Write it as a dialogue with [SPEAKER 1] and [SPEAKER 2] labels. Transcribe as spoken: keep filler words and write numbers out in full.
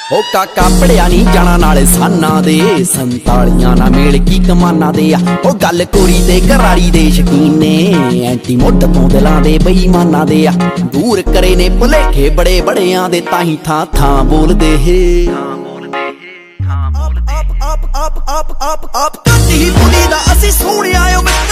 [SPEAKER 1] ओ काका पढ़िया नी जाना नाले साना दे संतालियां ना मेल की कमाना दे। ओ गल कोरी ते करारी दे शकीन ने एंटी मुड तो दिलां दे बेईमाना दे। दूर करे ने भुलेखे बड़े बड़ियां दे ताही थां थां बोलदे हे। आप आप आप आप आप आप कदी ही बुली दा असी सुणिया